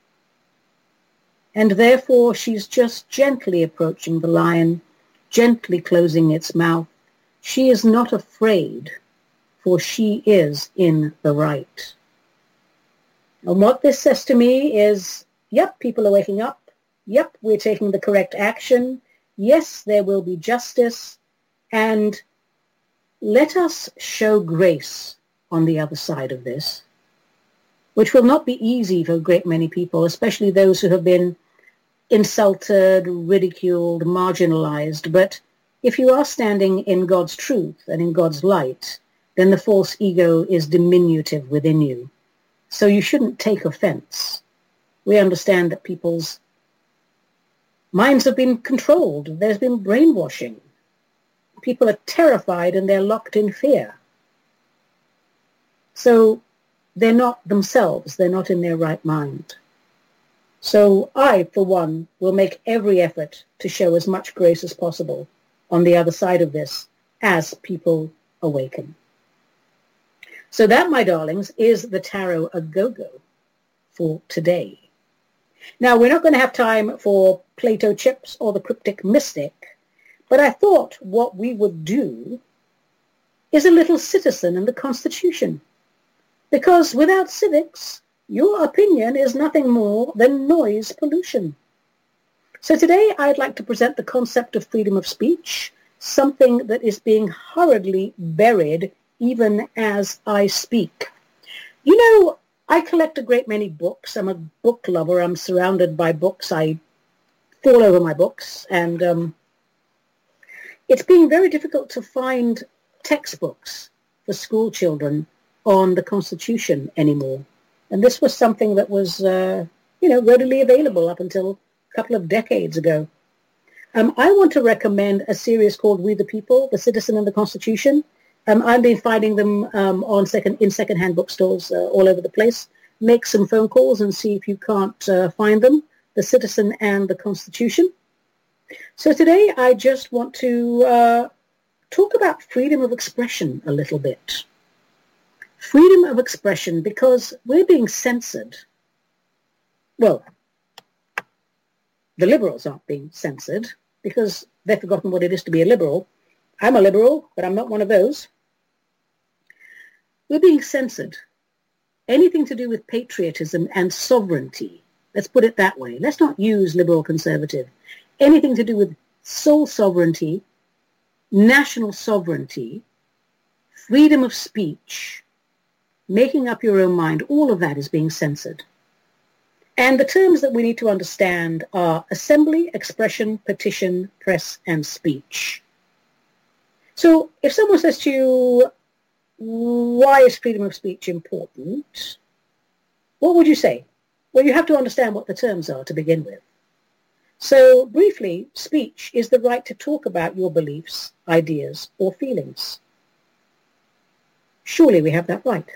And therefore, she's just gently approaching the lion, gently closing its mouth. She is not afraid, for she is in the right. And what this says to me is, yep, people are waking up. Yep, we're taking the correct action. Yes, there will be justice. And let us show grace on the other side of this, which will not be easy for a great many people, especially those who have been insulted, ridiculed, marginalized. But if you are standing in God's truth and in God's light, then the false ego is diminutive within you. So you shouldn't take offense. We understand that people's minds have been controlled. There's been brainwashing. People are terrified and they're locked in fear. So they're not themselves. They're not in their right mind. So I, for one, will make every effort to show as much grace as possible on the other side of this as people awaken. So that, my darlings, is the Tarot A-Go-Go for today. Now, we're not going to have time for Plato Chips or the Cryptic Mystic, but I thought what we would do is a little citizen in the Constitution. Because without civics, your opinion is nothing more than noise pollution. So today I'd like to present the concept of freedom of speech, something that is being hurriedly buried even as I speak. You know, I collect a great many books. I'm a book lover. I'm surrounded by books. I fall over my books. And um, it's been very difficult to find textbooks for school children on the Constitution anymore. And this was something that was, uh, you know, readily available up until a couple of decades ago. Um, I want to recommend a series called We the People, The Citizen and the Constitution. Um, I've been finding them um, on second in secondhand bookstores uh, all over the place. Make some phone calls and see if you can't uh, find them. The Citizen and the Constitution. So today I just want to uh, talk about freedom of expression a little bit. Freedom of expression, because we're being censored. Well, the liberals aren't being censored because they've forgotten what it is to be a liberal. I'm a liberal, but I'm not one of those. We're being censored. Anything to do with patriotism and sovereignty, let's put it that way. Let's not use liberal conservative. Anything to do with sole sovereignty, national sovereignty, freedom of speech, making up your own mind, all of that is being censored. And the terms that we need to understand are assembly, expression, petition, press, and speech. So if someone says to you, why is freedom of speech important? What would you say? Well, you have to understand what the terms are to begin with. So briefly, speech is the right to talk about your beliefs, ideas, or feelings. Surely we have that right.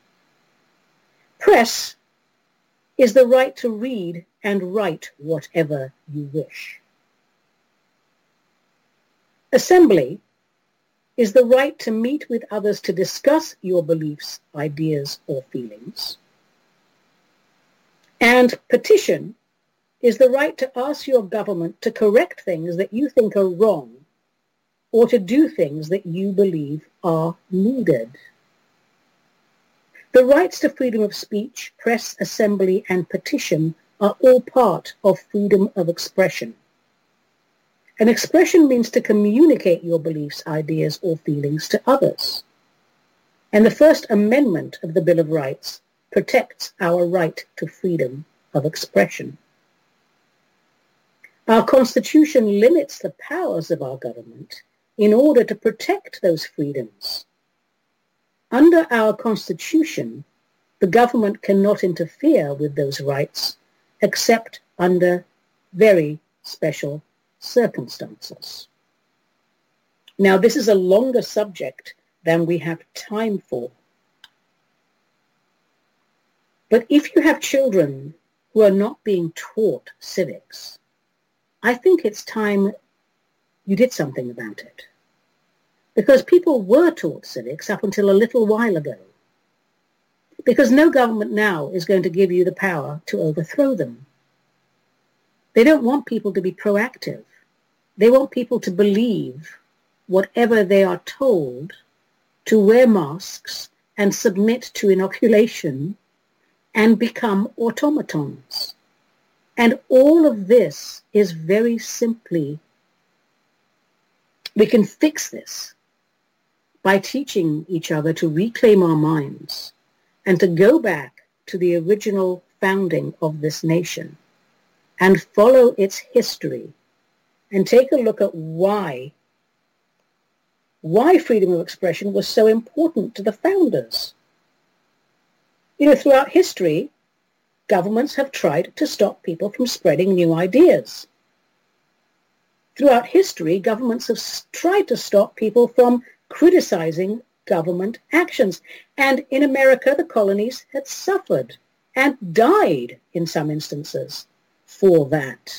Press is the right to read and write whatever you wish. Assembly is the right to meet with others to discuss your beliefs, ideas, or feelings. And petition is the right to ask your government to correct things that you think are wrong or to do things that you believe are needed. The rights to freedom of speech, press, assembly, and petition are all part of freedom of expression. An expression means to communicate your beliefs, ideas, or feelings to others. And the First Amendment of the Bill of Rights protects our right to freedom of expression. Our Constitution limits the powers of our government in order to protect those freedoms. Under our Constitution, the government cannot interfere with those rights except under very special circumstances. Now, this is a longer subject than we have time for. But if you have children who are not being taught civics, I think it's time you did something about it. Because people were taught civics up until a little while ago. Because no government now is going to give you the power to overthrow them. They don't want people to be proactive. They want people to believe whatever they are told, to wear masks and submit to inoculation and become automatons. And all of this is very simply, we can fix this by teaching each other to reclaim our minds and to go back to the original founding of this nation and follow its history and take a look at why, why freedom of expression was so important to the founders. You know, throughout history, governments have tried to stop people from spreading new ideas. Throughout history, governments have tried to stop people from criticizing government actions. And in America, the colonies had suffered and died in some instances for that.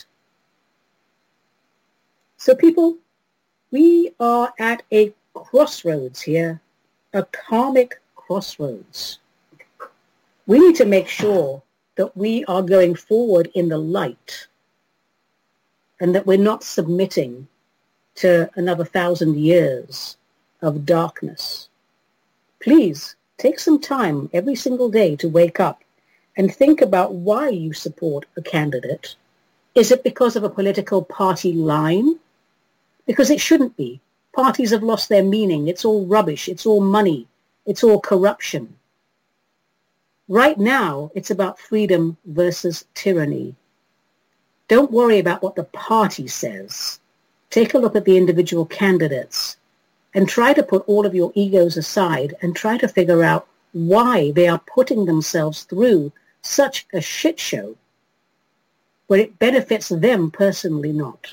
So people, we are at a crossroads here, a karmic crossroads. We need to make sure that we are going forward in the light and that we're not submitting to another thousand years of darkness. Please take some time every single day to wake up and think about why you support a candidate. Is it because of a political party line? Because it shouldn't be. Parties have lost their meaning. It's all rubbish. It's all money. It's all corruption. Right now, it's about freedom versus tyranny. Don't worry about what the party says. Take a look at the individual candidates and try to put all of your egos aside and try to figure out why they are putting themselves through such a shit show where it benefits them personally not.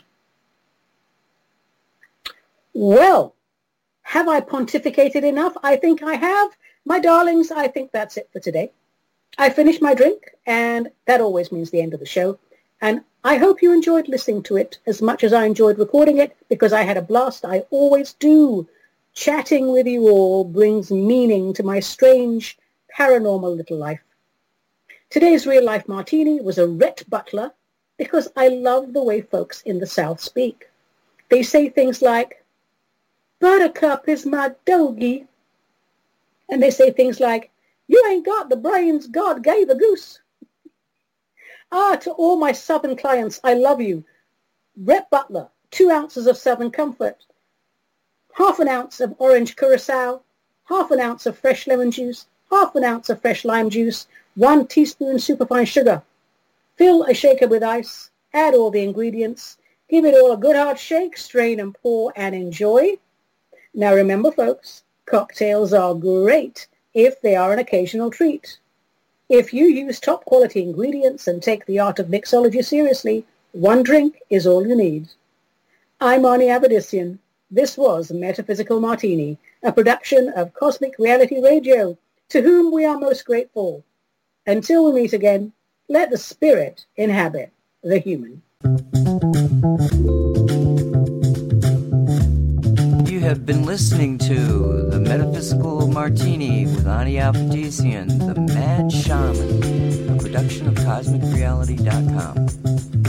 Well, have I pontificated enough? I think I have. My darlings, I think that's it for today. I finished my drink, and that always means the end of the show. And I hope you enjoyed listening to it as much as I enjoyed recording it, because I had a blast. I always do. Chatting with you all brings meaning to my strange, paranormal little life. Today's Real Life Martini was a Rhett Butler, because I love the way folks in the South speak. They say things like, Buttercup is my doggy. And they say things like, you ain't got the brains God gave a goose. Ah, to all my Southern clients, I love you. Rhett Butler, two ounces of Southern Comfort, half an ounce of orange curacao, half an ounce of fresh lemon juice, half an ounce of fresh lime juice, one teaspoon superfine sugar. Fill a shaker with ice, add all the ingredients, give it all a good hard shake, strain and pour and enjoy. Now remember, folks, cocktails are great if they are an occasional treat. If you use top quality ingredients and take the art of mixology seriously, one drink is all you need. I'm Ani Avedissian. This was Metaphysical Martini, a production of Cosmic Reality Radio, to whom we are most grateful. Until we meet again, let the spirit inhabit the human. You have been listening to The Metaphysical Martini with Ani Avedissian, the Mad Shaman, a production of Cosmic Reality dot com.